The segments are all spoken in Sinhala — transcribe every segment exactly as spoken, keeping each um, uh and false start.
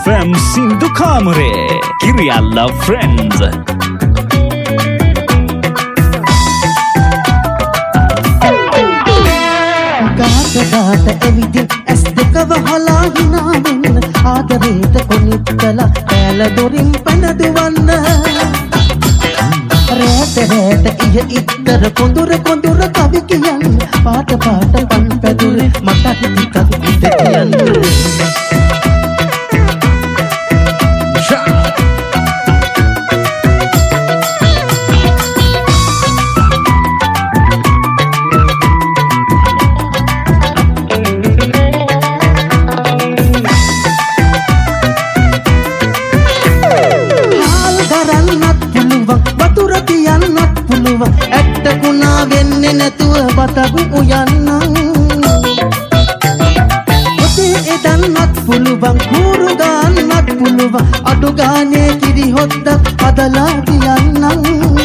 F M Sindhu Kamare Kiriyalla Friends. Gata gata everything as the cover hala hina wenna ආදරේට කොනිත්තලා ඇල දොරින් පැනදුවන්න රැට රැට ඉය ඉත්තර කොඳුර කොඳුර කවි කියන්න පාට පාට පන් පැදුරේ මට ටිකක් ඉත කියන්න නැතුව බතක් උයන්නම් ඔතේ එදන්නත් පුළුවන් කුරු ගන්නත් පුළුවන් අඩු ගානේ කිරි හොද්දක් හදලා තියන්නම්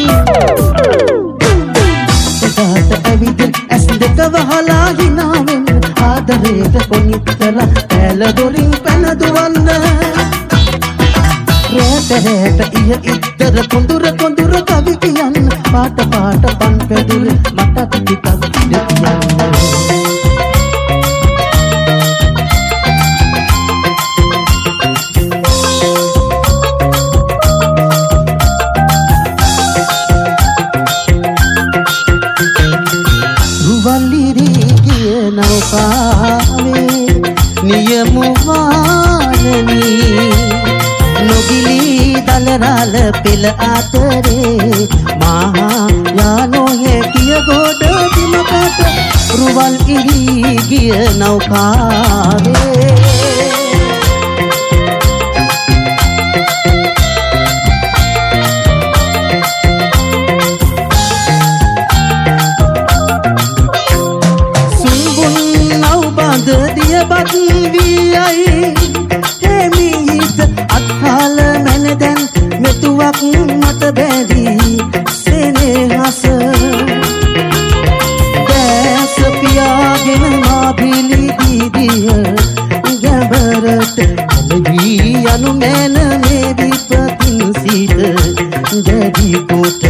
එදාට ඇවිදින් ඇස් දෙක වහලා hina වෙන්න ආදරේට කොනිත්තලා ඇල දොරින් පැනදුවන්න රැට රැට ඉය ඉත්තර කොඳුර කොඳුර කවි කියන්න පාට පාට පන් පැදුරේ මට ටිකක් ඉඩ කියන්න රුවල්ලිරි ගිය නෞකාවේ නියමු වානනී නොගිලී දලරාල පෙළ අතරේ මහා යානෝයේ කිය ගොඩ බිමකට රුවල් ඉරි ගිය නෞකාවේ සුඹුන් නව බඳ දියබත් වියයි අත්හල මැනදැන් මෙතුවක් මට බැදී සෙනෙහස දැස පියාගෙන මා පිලි දීදිය ගැඹරට කලවී යනු මැන මේ විපතින් සිට දැඩි කොට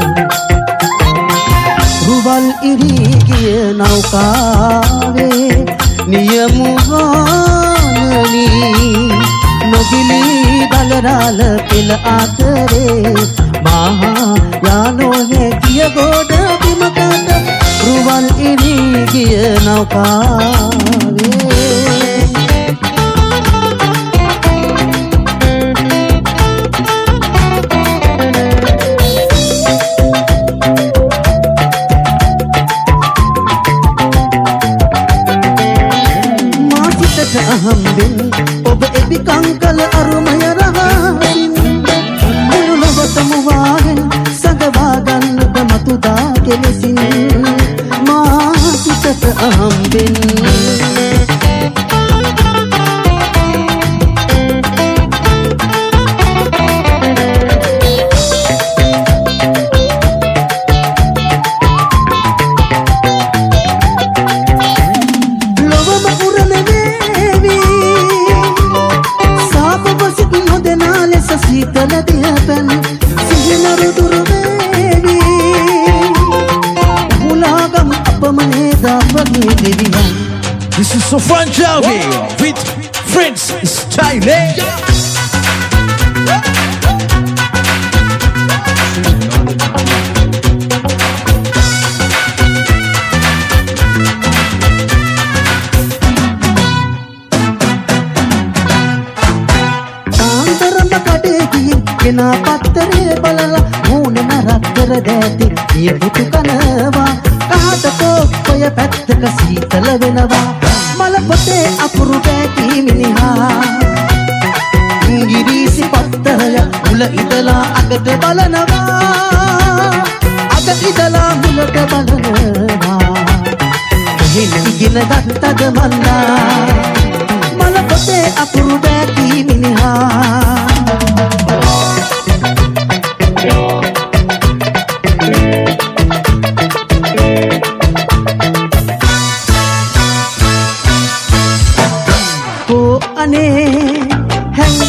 රුවල් ඉරි ගිය නෞකාවේ නියමු වානනී නොගිලී දලරාල පෙළ අතරේ මහා යානෝයේ කිය ගොඩ බිමකට රුවල් ඉරි ගිය නෞකාවේ අහම්බෙන් ඔබ එබි කංකල අරුමය රහසින් මුළුවතම වාගෙන සඟවා ගන්නද මතුදා කෙලෙසින් මා සිතට අහම්බෙන් This is Sofran Javi with Friends Style. Tandaram kade diye kena pattere balala moone narak kar deeti ye butu kanawa kahata ko koy පැත්තක සීතල වෙනවා මල පොතේ අකුරු බැටි මිනිහා ඉංග්‍රීසි පත්තරය මුල ඉඳලා අගට බලනවා අග ඉඳලා මුලට බලනවා එහෙම ඉගෙන ගත්තද මන්දා මල පොතේ අකුරු බැටි මිනිහා අනේ හැංගි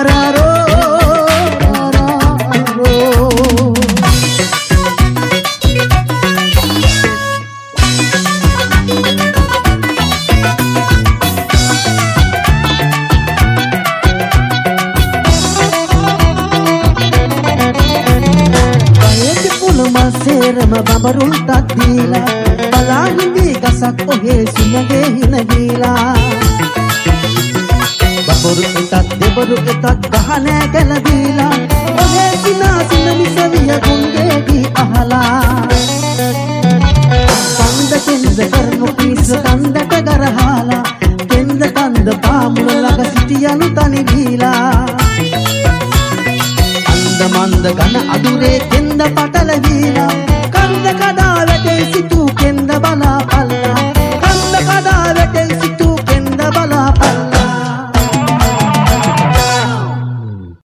රාරෝ රාරෝ සේරම බඹරුන්ටත් දීලා බලා හිඳී ගසක් ඔහේ සිනගේ හින ගීලා බඹරු එතත් දෙබරු එතත් ගහනෑ ගැලදීලා ඔහේ සිනා සින මිසවිය ගුන්දේදී අහලා කන්ද කෙන්ද කරනු පිස කන්දට ගරහාලා කෙන්ද කන්ද පාමුල ළඟ සිටියනු තනි දීලා අන්ද මන්ද ගන අදුරේ